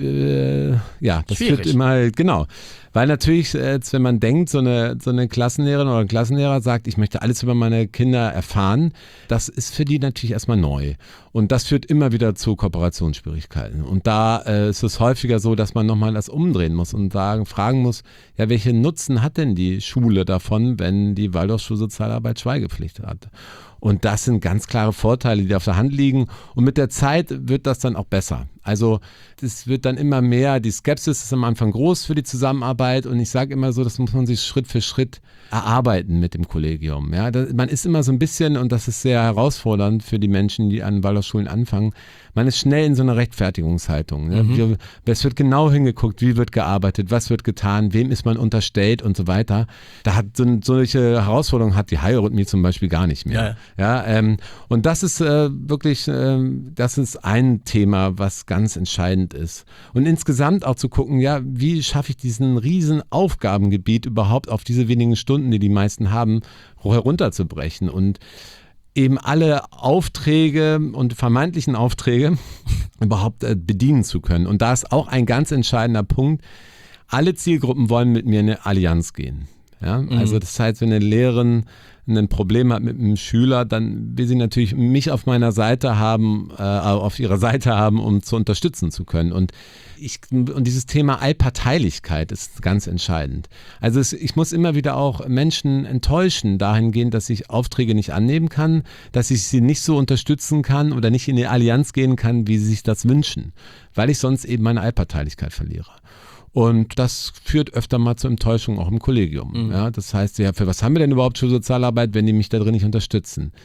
führt immer, genau. Weil natürlich, wenn man denkt, so eine Klassenlehrerin oder ein Klassenlehrer sagt, ich möchte alles über meine Kinder erfahren, das ist für die natürlich erstmal neu. Und das führt immer wieder zu Kooperationsschwierigkeiten. Und da ist es häufiger so, dass man nochmal das umdrehen muss und fragen muss, ja, welchen Nutzen hat denn die Schule davon, wenn die Waldorfschulsozialarbeit Schweigepflicht hat? Und das sind ganz klare Vorteile, die auf der Hand liegen. Und mit der Zeit wird das dann auch besser. Also das wird dann immer mehr, die Skepsis ist am Anfang groß für die Zusammenarbeit. Und ich sage immer so, das muss man sich Schritt für Schritt erarbeiten mit dem Kollegium. Ja, man ist immer so ein bisschen, und das ist sehr herausfordernd für die Menschen, die an Waldorfschulen anfangen, man ist schnell in so einer Rechtfertigungshaltung. Ne? Es wird genau hingeguckt, wie wird gearbeitet, was wird getan, wem ist man unterstellt und so weiter. Da hat solche Herausforderungen hat die High-Rhythmie zum Beispiel gar nicht mehr. Ja, und das ist wirklich, das ist ein Thema, was ganz entscheidend ist. Und insgesamt auch zu gucken, ja, wie schaffe ich diesen riesen Aufgabengebiet überhaupt auf diese wenigen Stunden, die meisten haben, herunterzubrechen und eben alle Aufträge und vermeintlichen Aufträge überhaupt bedienen zu können. Und da ist auch ein ganz entscheidender Punkt, alle Zielgruppen wollen mit mir in eine Allianz gehen. Ja? Also das heißt, wenn eine Lehrerin ein Problem hat mit einem Schüler, dann will sie natürlich mich auf meiner Seite haben, auf ihrer Seite haben, um zu unterstützen zu können. Und dieses Thema Allparteilichkeit ist ganz entscheidend. Also ich muss immer wieder auch Menschen enttäuschen, dahingehend, dass ich Aufträge nicht annehmen kann, dass ich sie nicht so unterstützen kann oder nicht in die Allianz gehen kann, wie sie sich das wünschen, weil ich sonst eben meine Allparteilichkeit verliere. Und das führt öfter mal zur Enttäuschung auch im Kollegium. Ja, das heißt, ja, für was haben wir denn überhaupt Schulsozialarbeit, wenn die mich da drin nicht unterstützen?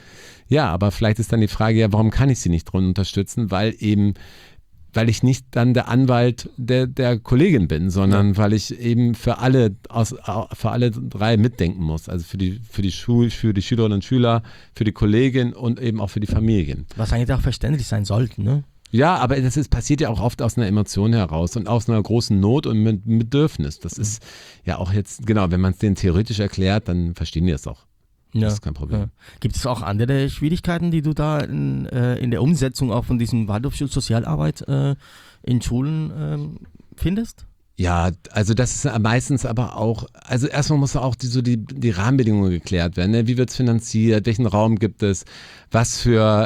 Ja, aber vielleicht ist dann die Frage, ja, warum kann ich sie nicht drin unterstützen? Weil ich nicht dann der Anwalt der Kollegin bin, sondern weil ich eben für alle 3 mitdenken muss. Also für die Schülerinnen und Schüler, für die Kollegin und eben auch für die Familien. Was eigentlich auch verständlich sein sollte, ne? Ja, aber passiert ja auch oft aus einer Emotion heraus und aus einer großen Not und mit Bedürfnis. Das ist ja auch jetzt, genau, wenn man es denen theoretisch erklärt, dann verstehen die es auch. Ja. Das ist kein Problem. Ja. Gibt es auch andere Schwierigkeiten, die du da in der Umsetzung auch von diesem Waldorfschule-Sozialarbeit in Schulen findest? Ja, also das ist meistens aber auch, also erstmal muss auch die Rahmenbedingungen geklärt werden. Ne? Wie wird es finanziert? Welchen Raum gibt es? Was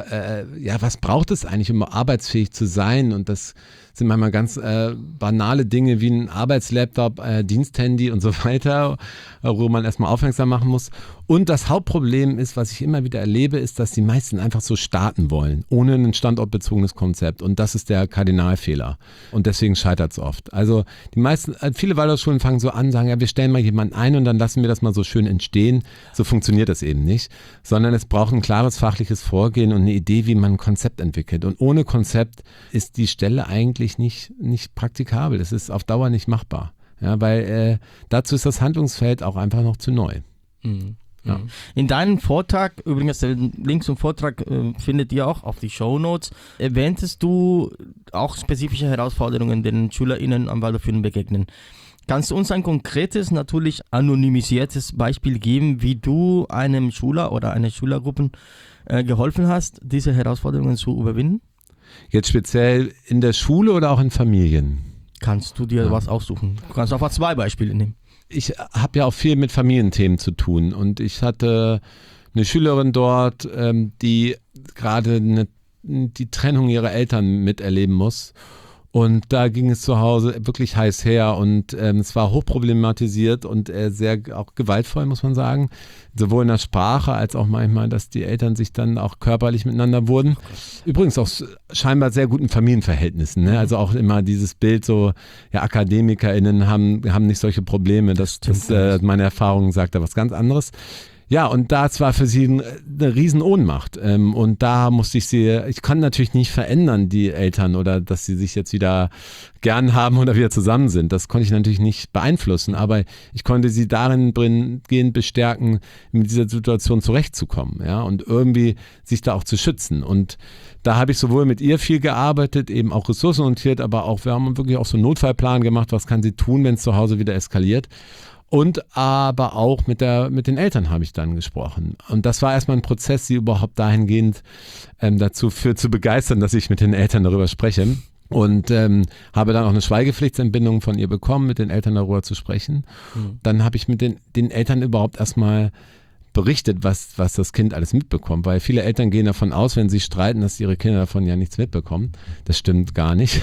braucht es eigentlich, um arbeitsfähig zu sein? Und das sind manchmal ganz banale Dinge wie ein Arbeitslaptop, Diensthandy und so weiter, wo man erstmal aufmerksam machen muss. Und das Hauptproblem ist, was ich immer wieder erlebe, ist, dass die meisten einfach so starten wollen, ohne ein standortbezogenes Konzept. Und das ist der Kardinalfehler. Und deswegen scheitert es oft. Also viele Waldorfschulen fangen so an, sagen, ja, wir stellen mal jemanden ein und dann lassen wir das mal so schön entstehen. So funktioniert das eben nicht. Sondern es braucht ein klares fachliches Vorgehen und eine Idee, wie man ein Konzept entwickelt. Und ohne Konzept ist die Stelle eigentlich nicht praktikabel. Es ist auf Dauer nicht machbar. Ja, weil dazu ist das Handlungsfeld auch einfach noch zu neu. Mhm. Ja. In deinem Vortrag, übrigens den Link zum Vortrag findet ihr auch auf die Shownotes, erwähntest du auch spezifische Herausforderungen, denen SchülerInnen am Waldorfschulen begegnen. Kannst du uns ein konkretes, natürlich anonymisiertes Beispiel geben, wie du einem Schüler oder einer Schülergruppe geholfen hast, diese Herausforderungen zu überwinden? Jetzt speziell in der Schule oder auch in Familien? Kannst du dir was aussuchen? Du kannst auch 2 Beispiele nehmen. Ich habe ja auch viel mit Familienthemen zu tun und ich hatte eine Schülerin dort, die gerade die Trennung ihrer Eltern miterleben muss. Und da ging es zu Hause wirklich heiß her und es war hochproblematisiert und sehr auch gewaltvoll, muss man sagen. Sowohl in der Sprache als auch manchmal, dass die Eltern sich dann auch körperlich miteinander wurden. Übrigens auch scheinbar sehr guten Familienverhältnissen. Ne? Also auch immer dieses Bild so, ja, AkademikerInnen haben nicht solche Probleme. Meine Erfahrung sagt da was ganz anderes. Ja, und das war für sie eine Riesenohnmacht. Und da musste ich kann natürlich nicht verändern, die Eltern, oder dass sie sich jetzt wieder gern haben oder wieder zusammen sind. Das konnte ich natürlich nicht beeinflussen, aber ich konnte sie darin gehend bestärken, mit dieser Situation zurechtzukommen, ja, und irgendwie sich da auch zu schützen. Und da habe ich sowohl mit ihr viel gearbeitet, eben auch ressourcenorientiert, aber auch, wir haben wirklich auch so einen Notfallplan gemacht, was kann sie tun, wenn es zu Hause wieder eskaliert. Und aber auch mit den Eltern habe ich dann gesprochen. Und das war erstmal ein Prozess, sie überhaupt dahingehend dazu zu begeistern, dass ich mit den Eltern darüber spreche. Und habe dann auch eine Schweigepflichtsentbindung von ihr bekommen, mit den Eltern darüber zu sprechen. Mhm. Dann habe ich mit den Eltern überhaupt erstmal berichtet, was das Kind alles mitbekommt, weil viele Eltern gehen davon aus, wenn sie streiten, dass ihre Kinder davon ja nichts mitbekommen. Das stimmt gar nicht.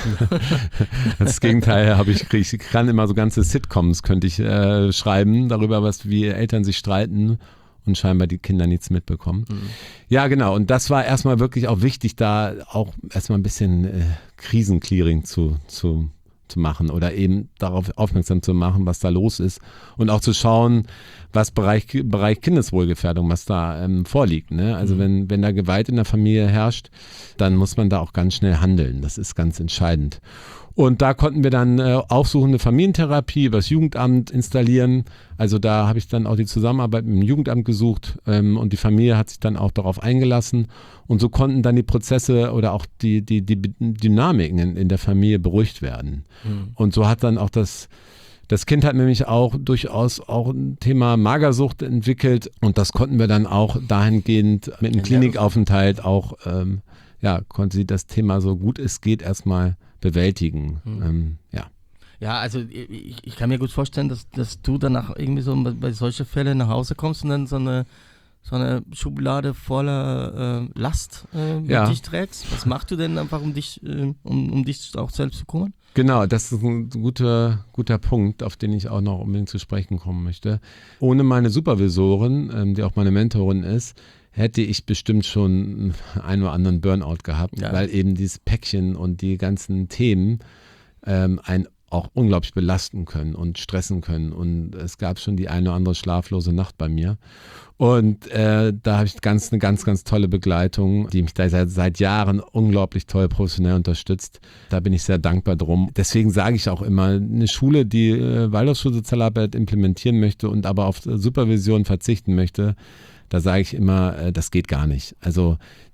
Das Gegenteil ich kann immer so ganze Sitcoms könnte ich schreiben darüber, wie Eltern sich streiten und scheinbar die Kinder nichts mitbekommen. Mhm. Ja, genau. Und das war erstmal wirklich auch wichtig, da auch erstmal ein bisschen Krisenclearing zu machen oder eben darauf aufmerksam zu machen, was da los ist und auch zu schauen, was Bereich Kindeswohlgefährdung, was da vorliegt. Ne? Also wenn da Gewalt in der Familie herrscht, dann muss man da auch ganz schnell handeln. Das ist ganz entscheidend. Und da konnten wir dann aufsuchende Familientherapie über das Jugendamt installieren. Also da habe ich dann auch die Zusammenarbeit mit dem Jugendamt gesucht und die Familie hat sich dann auch darauf eingelassen. Und so konnten dann die Prozesse oder auch die Dynamiken in der Familie beruhigt werden. Mhm. Und so hat dann auch das Kind hat nämlich auch durchaus auch ein Thema Magersucht entwickelt und das konnten wir dann auch dahingehend mit einem Klinikaufenthalt auch, konnte sie das Thema so gut es geht erstmal bewältigen. Ja, also ich kann mir gut vorstellen, dass du danach irgendwie so bei solchen Fällen nach Hause kommst und dann so eine Schublade voller Last mit dich trägst. Was machst du denn einfach, um dich auch selbst zu kümmern? Genau, das ist ein guter Punkt, auf den ich auch noch unbedingt zu sprechen kommen möchte. Ohne meine Supervisorin, die auch meine Mentorin ist, hätte ich bestimmt schon einen oder anderen Burnout gehabt, weil eben dieses Päckchen und die ganzen Themen ein auch unglaublich belasten können und stressen können. Und es gab schon die eine oder andere schlaflose Nacht bei mir. Und da habe ich eine ganz, ganz tolle Begleitung, die mich da seit Jahren unglaublich toll professionell unterstützt. Da bin ich sehr dankbar drum. Deswegen sage ich auch immer, eine Schule, die Waldorfschulsozialarbeit implementieren möchte und aber auf Supervision verzichten möchte, da sage ich immer, das geht gar nicht. Also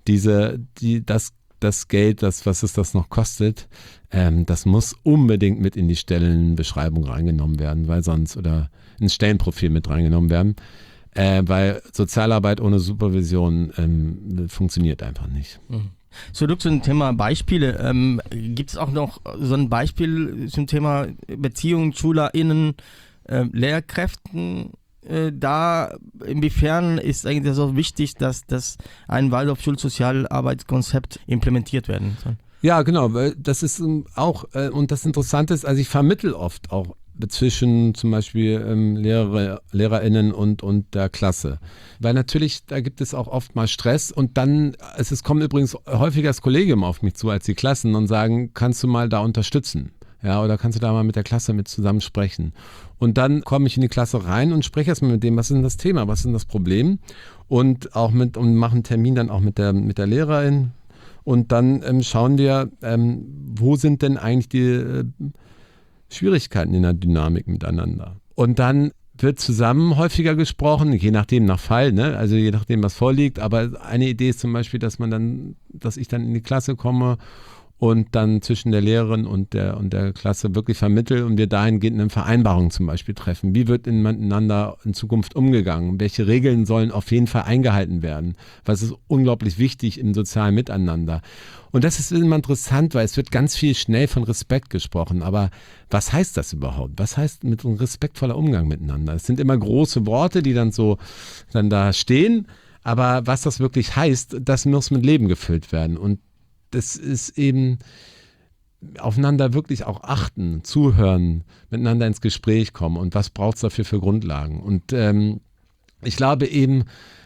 das Geld, was es das noch kostet, das muss unbedingt mit in die Stellenbeschreibung reingenommen werden, weil sonst, oder ins Stellenprofil mit reingenommen werden, weil Sozialarbeit ohne Supervision funktioniert einfach nicht. Zurück zum Thema Beispiele. Gibt es auch noch so ein Beispiel zum Thema Beziehungen, SchülerInnen, Lehrkräften? Da inwiefern ist eigentlich so wichtig, dass ein Waldorf-Schulsozialarbeitskonzept implementiert werden soll? Ja, genau, weil das ist auch, und das Interessante ist, also ich vermittle oft auch zwischen zum Beispiel LehrerInnen und der Klasse. Weil natürlich, da gibt es auch oft mal Stress und dann, es kommt übrigens häufiger das Kollegium auf mich zu als die Klassen und sagen, kannst du mal da unterstützen? Ja, oder kannst du da mal mit der Klasse mit zusammen sprechen? Und dann komme ich in die Klasse rein und spreche erstmal mit dem, was ist denn das Thema, was ist denn das Problem? Und mache einen Termin dann auch mit der Lehrerin. Und dann schauen wir, wo sind denn eigentlich die Schwierigkeiten in der Dynamik miteinander. Und dann wird zusammen häufiger gesprochen, je nachdem nach Fall, ne? Also je nachdem, was vorliegt. Aber eine Idee ist zum Beispiel, dass ich dann in die Klasse komme und dann zwischen der Lehrerin und der Klasse wirklich vermittle und wir dahingehend eine Vereinbarung zum Beispiel treffen. Wie wird miteinander in Zukunft umgegangen? Welche Regeln sollen auf jeden Fall eingehalten werden? Was ist unglaublich wichtig im sozialen Miteinander? Und das ist immer interessant, weil es wird ganz viel schnell von Respekt gesprochen. Aber was heißt das überhaupt? Was heißt mit so einem respektvoller Umgang miteinander? Es sind immer große Worte, die dann da stehen. Aber was das wirklich heißt, das muss mit Leben gefüllt werden. Und das ist eben aufeinander wirklich auch achten, zuhören, miteinander ins Gespräch kommen und was braucht es dafür für Grundlagen. Und ich glaube eben,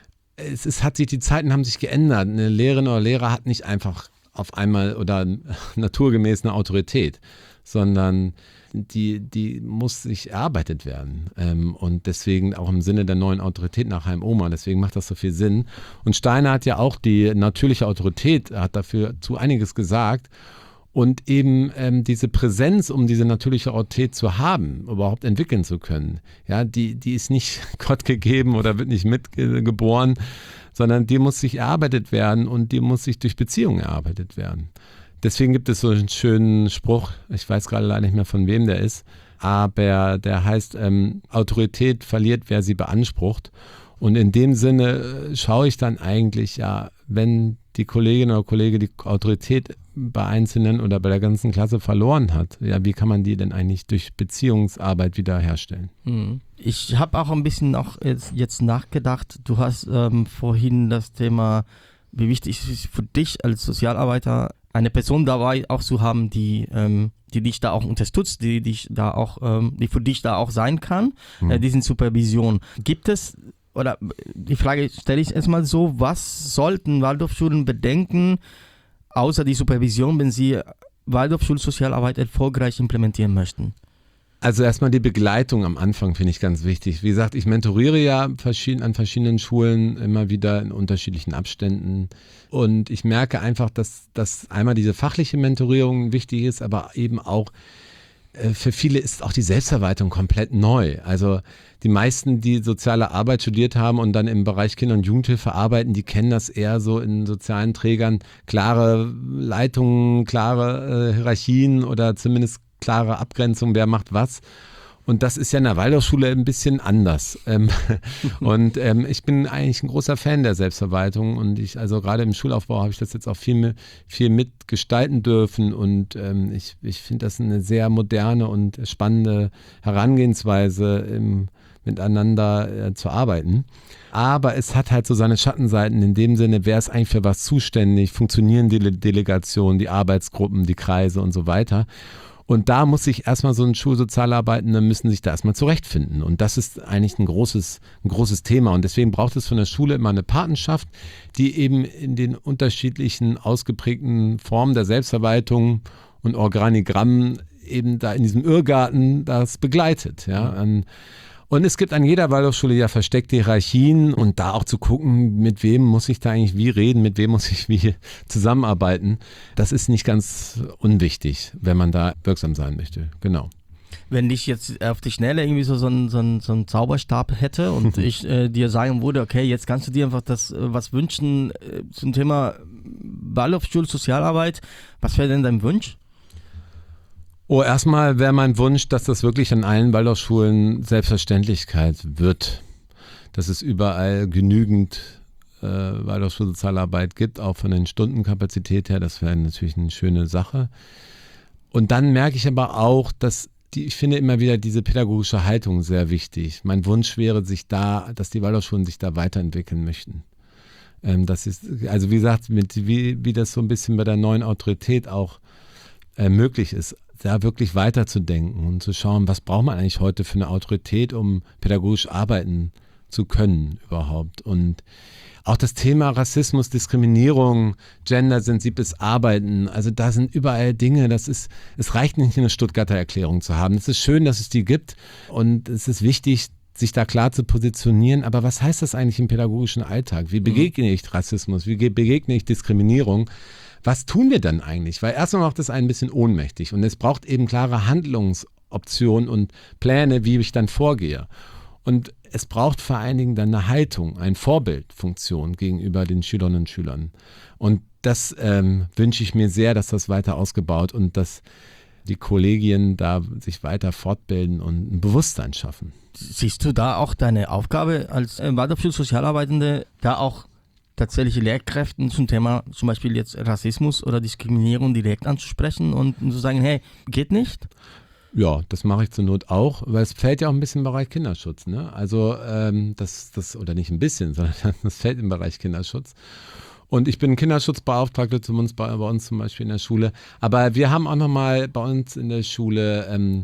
die Zeiten haben sich geändert. Eine Lehrerin oder Lehrer hat nicht einfach auf einmal oder naturgemäß eine Autorität, sondern die muss sich erarbeitet werden. Und deswegen auch im Sinne der neuen Autorität nach HMOMA, deswegen macht das so viel Sinn. Und Steiner hat ja auch die natürliche Autorität, hat dafür zu einiges gesagt. Und eben diese Präsenz, um diese natürliche Autorität zu haben, überhaupt entwickeln zu können, ja, die ist nicht Gott gegeben oder wird nicht mitgeboren, sondern die muss sich erarbeitet werden und die muss sich durch Beziehungen erarbeitet werden. Deswegen gibt es so einen schönen Spruch, ich weiß gerade leider nicht mehr von wem der ist, aber der heißt, Autorität verliert, wer sie beansprucht. Und in dem Sinne schaue ich dann eigentlich, ja, wenn die Kollegin oder Kollege die Autorität bei Einzelnen oder bei der ganzen Klasse verloren hat, ja, wie kann man die denn eigentlich durch Beziehungsarbeit wiederherstellen? Ich habe auch ein bisschen jetzt nachgedacht. Du hast vorhin das Thema, wie wichtig es ist für dich als Sozialarbeiter, eine Person dabei auch zu haben, die dich da auch unterstützt, die für dich da auch sein kann, diesen Supervision. Gibt es, oder die Frage stelle ich erstmal so, was sollten Waldorfschulen bedenken, außer die Supervision, wenn sie Waldorfschulsozialarbeit erfolgreich implementieren möchten? Also erstmal die Begleitung am Anfang finde ich ganz wichtig. Wie gesagt, ich mentoriere ja an verschiedenen Schulen immer wieder in unterschiedlichen Abständen und ich merke einfach, dass einmal diese fachliche Mentorierung wichtig ist, aber eben auch für viele ist auch die Selbstverwaltung komplett neu. Also die meisten, die soziale Arbeit studiert haben und dann im Bereich Kinder- und Jugendhilfe arbeiten, die kennen das eher so in sozialen Trägern, klare Leitungen, klare Hierarchien oder zumindest klare Abgrenzung, wer macht was. Und das ist ja in der Waldorfschule ein bisschen anders. Und ich bin eigentlich ein großer Fan der Selbstverwaltung und also gerade im Schulaufbau habe ich das jetzt auch viel mitgestalten dürfen und ich finde das eine sehr moderne und spannende Herangehensweise, miteinander zu arbeiten. Aber es hat halt so seine Schattenseiten in dem Sinne, wer ist eigentlich für was zuständig, funktionieren die Delegationen, die Arbeitsgruppen, die Kreise und so weiter. Und da muss sich erstmal so ein Schulsozialarbeitender müssen sich da erstmal zurechtfinden. Und das ist eigentlich ein großes Thema. Und deswegen braucht es von der Schule immer eine Patenschaft, die eben in den unterschiedlichen ausgeprägten Formen der Selbstverwaltung und Organigrammen eben da in diesem Irrgarten das begleitet. Ja? Und es gibt an jeder Waldorfschule ja versteckte Hierarchien und da auch zu gucken, mit wem muss ich da eigentlich wie reden, mit wem muss ich wie zusammenarbeiten. Das ist nicht ganz unwichtig, wenn man da wirksam sein möchte. Genau. Wenn ich jetzt auf die Schnelle irgendwie so einen Zauberstab hätte und ich dir sagen würde, okay, jetzt kannst du dir einfach was wünschen zum Thema Waldorfschule, Sozialarbeit, was wäre denn dein Wunsch? Oh, erstmal wäre mein Wunsch, dass das wirklich an allen Waldorfschulen Selbstverständlichkeit wird. Dass es überall genügend Waldorfschule-Sozialarbeit gibt, auch von den Stundenkapazität her. Das wäre natürlich eine schöne Sache. Und dann merke ich aber auch, dass ich finde immer wieder diese pädagogische Haltung sehr wichtig. Mein Wunsch wäre, dass die Waldorfschulen sich da weiterentwickeln möchten. Das ist, also wie gesagt, wie das so ein bisschen bei der neuen Autorität auch möglich ist, da wirklich weiterzudenken und zu schauen, was braucht man eigentlich heute für eine Autorität, um pädagogisch arbeiten zu können überhaupt. Und auch das Thema Rassismus, Diskriminierung, gendersensibles Arbeiten, also da sind überall Dinge, es reicht nicht, eine Stuttgarter Erklärung zu haben. Es ist schön, dass es die gibt und es ist wichtig, sich da klar zu positionieren, aber was heißt das eigentlich im pädagogischen Alltag? Wie begegne ich Rassismus? Wie begegne ich Diskriminierung? Was tun wir dann eigentlich? Weil erstmal macht es ein bisschen ohnmächtig und es braucht eben klare Handlungsoptionen und Pläne, wie ich dann vorgehe. Und es braucht vor allen Dingen dann eine Haltung, eine Vorbildfunktion gegenüber den Schülerinnen und Schülern. Und das wünsche ich mir sehr, dass das weiter ausgebaut und dass die Kollegien da sich weiter fortbilden und ein Bewusstsein schaffen. Siehst du da auch deine Aufgabe als Waldorfschul-Sozialarbeitende, da auch tatsächliche Lehrkräften zum Thema zum Beispiel jetzt Rassismus oder Diskriminierung direkt anzusprechen und zu sagen, hey, geht nicht? Ja, das mache ich zur Not auch, weil es fällt ja auch ein bisschen im Bereich Kinderschutz. Ne? Also das oder nicht ein bisschen, sondern das fällt im Bereich Kinderschutz. Und ich bin Kinderschutzbeauftragter bei uns zum Beispiel in der Schule. Aber wir haben auch nochmal bei uns in der Schule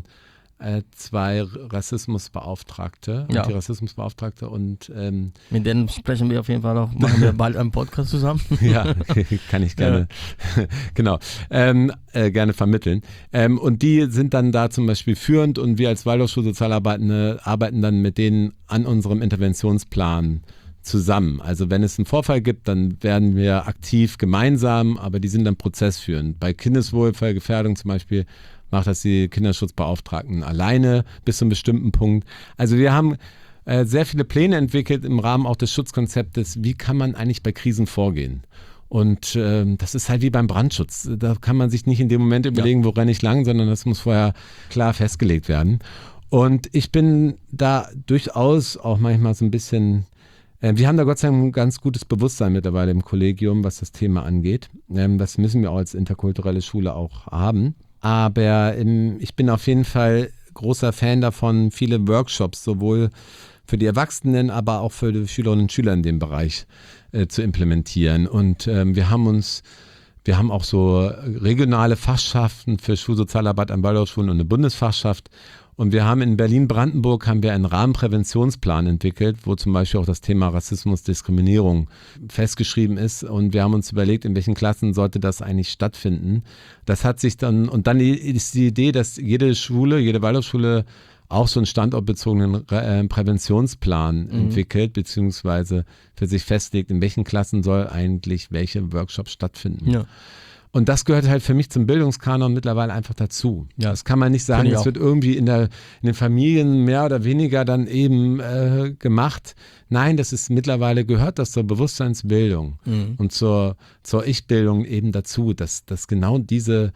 2 Rassismusbeauftragte, ja. Antirassismusbeauftragte und mit denen sprechen wir auf jeden Fall auch, machen wir bald einen Podcast zusammen. Ja, kann ich gerne, genau, gerne vermitteln. Und die sind dann da zum Beispiel führend und wir als Waldorfschul-Sozialarbeitende arbeiten dann mit denen an unserem Interventionsplan zusammen. Also wenn es einen Vorfall gibt, dann werden wir aktiv gemeinsam, aber die sind dann prozessführend. Bei Kindeswohlgefährdung zum Beispiel macht das die Kinderschutzbeauftragten alleine bis zu einem bestimmten Punkt. Also wir haben sehr viele Pläne entwickelt im Rahmen auch des Schutzkonzeptes, wie kann man eigentlich bei Krisen vorgehen. Und das ist halt wie beim Brandschutz. Da kann man sich nicht in dem Moment überlegen, wo renne ich lang, sondern das muss vorher klar festgelegt werden. Und ich bin da durchaus auch manchmal so ein bisschen, wir haben da Gott sei Dank ein ganz gutes Bewusstsein mittlerweile im Kollegium, was das Thema angeht. Das müssen wir auch als interkulturelle Schule auch haben. Aber ich bin auf jeden Fall großer Fan davon, viele Workshops sowohl für die Erwachsenen, aber auch für die Schülerinnen und Schüler in dem Bereich zu implementieren. Und wir haben auch so regionale Fachschaften für Schulsozialarbeit an Waldorfschulen und eine Bundesfachschaft. Und wir haben in Berlin-Brandenburg einen Rahmenpräventionsplan entwickelt, wo zum Beispiel auch das Thema Rassismus, Diskriminierung festgeschrieben ist. Und wir haben uns überlegt, in welchen Klassen sollte das eigentlich stattfinden. Das hat sich dann, und dann ist die Idee, dass jede Schule, jede Waldorfschule auch so einen standortbezogenen Präventionsplan entwickelt, beziehungsweise für sich festlegt, in welchen Klassen soll eigentlich welche Workshops stattfinden. Ja. Und das gehört halt für mich zum Bildungskanon mittlerweile einfach dazu. Ja. Das kann man nicht sagen, das wird irgendwie in den Familien mehr oder weniger dann eben gemacht. Nein, mittlerweile gehört das zur Bewusstseinsbildung und zur Ich-Bildung eben dazu, dass genau diese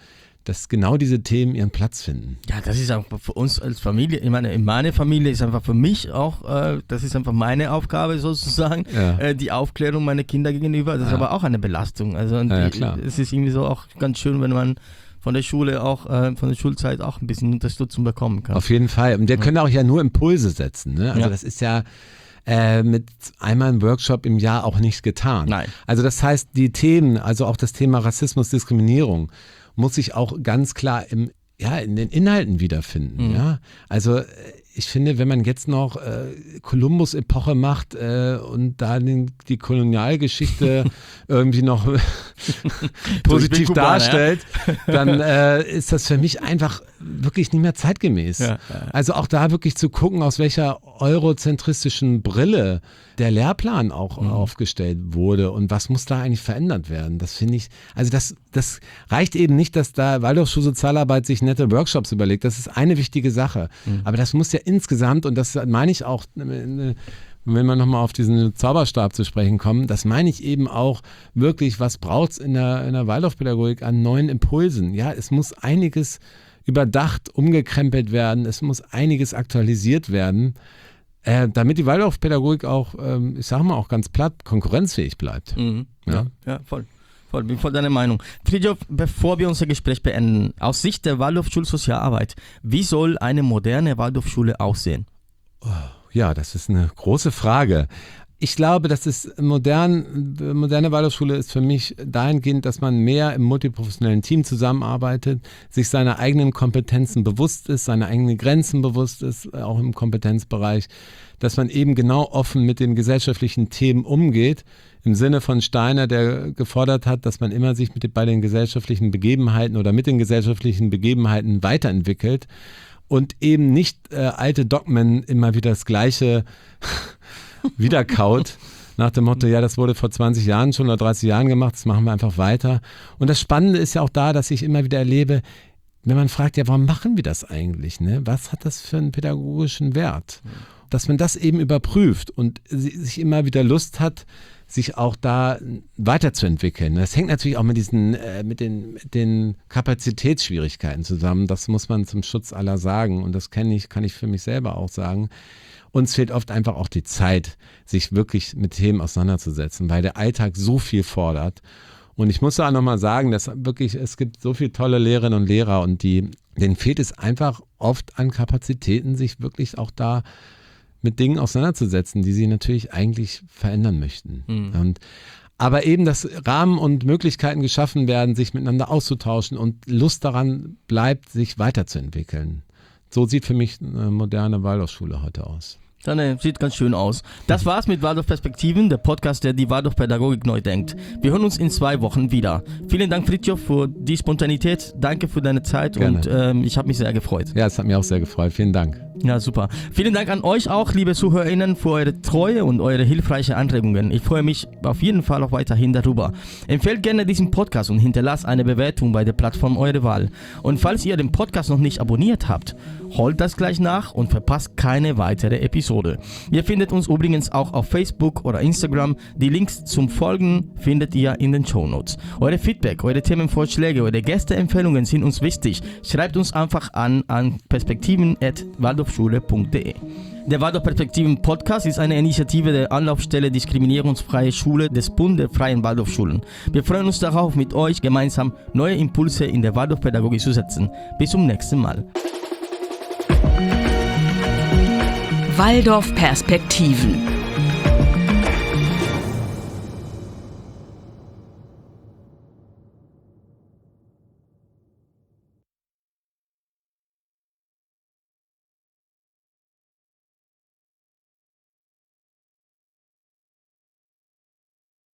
Themen ihren Platz finden. Ja, das ist auch für uns als Familie, ich meine, meine Familie ist einfach für mich auch, das ist einfach meine Aufgabe sozusagen, die Aufklärung meiner Kinder gegenüber, das ist aber auch eine Belastung. Also es ist irgendwie so auch ganz schön, wenn man von der Schule auch, von der Schulzeit auch ein bisschen Unterstützung bekommen kann. Auf jeden Fall. Und wir können auch ja nur Impulse setzen. Ne? Also das ist ja mit einmal einem Workshop im Jahr auch nicht getan. Nein. Also das heißt, die Themen, also auch das Thema Rassismus, Diskriminierung, muss sich auch ganz klar in den Inhalten wiederfinden. Ja? Also ich finde, wenn man jetzt noch Kolumbus-Epoche macht und da die Kolonialgeschichte irgendwie noch positiv darstellt, dann ist das für mich einfach wirklich nicht mehr zeitgemäß. Ja. Also auch da wirklich zu gucken, aus welcher eurozentristischen Brille der Lehrplan auch aufgestellt wurde und was muss da eigentlich verändert werden. Das finde ich, also das reicht eben nicht, dass da Waldorfschule Sozialarbeit sich nette Workshops überlegt. Das ist eine wichtige Sache. Aber das muss ja insgesamt, und das meine ich auch, wenn wir nochmal auf diesen Zauberstab zu sprechen kommen, das meine ich eben auch wirklich, was braucht es in der Waldorfpädagogik an neuen Impulsen? Ja, es muss einiges überdacht, umgekrempelt werden, es muss einiges aktualisiert werden, damit die Waldorfpädagogik auch, ich sage mal auch ganz platt, konkurrenzfähig bleibt. Ja, voll. Bin voll deiner Meinung. Fridtjof, bevor wir unser Gespräch beenden, aus Sicht der Waldorfschule Sozialarbeit, wie soll eine moderne Waldorfschule aussehen? Ja, das ist eine große Frage. Ich glaube, dass moderne Waldorfschule ist für mich dahingehend, dass man mehr im multiprofessionellen Team zusammenarbeitet, sich seiner eigenen Kompetenzen bewusst ist, seine eigenen Grenzen bewusst ist, auch im Kompetenzbereich, dass man eben genau offen mit den gesellschaftlichen Themen umgeht, im Sinne von Steiner, der gefordert hat, dass man immer sich bei den gesellschaftlichen Begebenheiten oder mit den gesellschaftlichen Begebenheiten weiterentwickelt und eben nicht alte Dogmen immer wieder das Gleiche wiederkaut, nach dem Motto, ja, das wurde vor 20 Jahren schon oder 30 Jahren gemacht, das machen wir einfach weiter. Und das Spannende ist ja auch da, dass ich immer wieder erlebe, wenn man fragt, ja, warum machen wir das eigentlich? Ne? Was hat das für einen pädagogischen Wert? Dass man das eben überprüft und sich immer wieder Lust hat, sich auch da weiterzuentwickeln. Das hängt natürlich auch mit den Kapazitätsschwierigkeiten zusammen. Das muss man zum Schutz aller sagen und das kann ich für mich selber auch sagen. Uns fehlt oft einfach auch die Zeit, sich wirklich mit Themen auseinanderzusetzen, weil der Alltag so viel fordert. Und ich muss auch nochmal sagen, dass wirklich, es gibt so viele tolle Lehrerinnen und Lehrer und denen fehlt es einfach oft an Kapazitäten, sich wirklich auch da mit Dingen auseinanderzusetzen, die sie natürlich eigentlich verändern möchten. Aber eben, dass Rahmen und Möglichkeiten geschaffen werden, sich miteinander auszutauschen und Lust daran bleibt, sich weiterzuentwickeln. So sieht für mich eine moderne Waldorfschule heute aus. Dann sieht ganz schön aus. Das war's mit Waldorf Perspektiven, der Podcast, der die Waldorfpädagogik neu denkt. Wir hören uns in 2 Wochen wieder. Vielen Dank, Fridtjof, für die Spontanität. Danke für deine Zeit. Gerne. Und ich habe mich sehr gefreut. Ja, es hat mich auch sehr gefreut. Vielen Dank. Ja, super. Vielen Dank an euch auch, liebe ZuhörerInnen, für eure Treue und eure hilfreichen Anregungen. Ich freue mich auf jeden Fall auch weiterhin darüber. Empfehlt gerne diesen Podcast und hinterlasst eine Bewertung bei der Plattform eurer Wahl. Und falls ihr den Podcast noch nicht abonniert habt, holt das gleich nach und verpasst keine weitere Episode. Ihr findet uns übrigens auch auf Facebook oder Instagram. Die Links zum Folgen findet ihr in den Shownotes. Eure Feedback, eure Themenvorschläge, eure Gästeempfehlungen sind uns wichtig. Schreibt uns einfach an perspektiven@waldorfschule.de. Der Waldorf Perspektiven Podcast ist eine Initiative der Anlaufstelle Diskriminierungsfreie Schule des Bund der Freien Waldorfschulen. Wir freuen uns darauf, mit euch gemeinsam neue Impulse in der Waldorfpädagogik zu setzen. Bis zum nächsten Mal. Waldorf Perspektiven.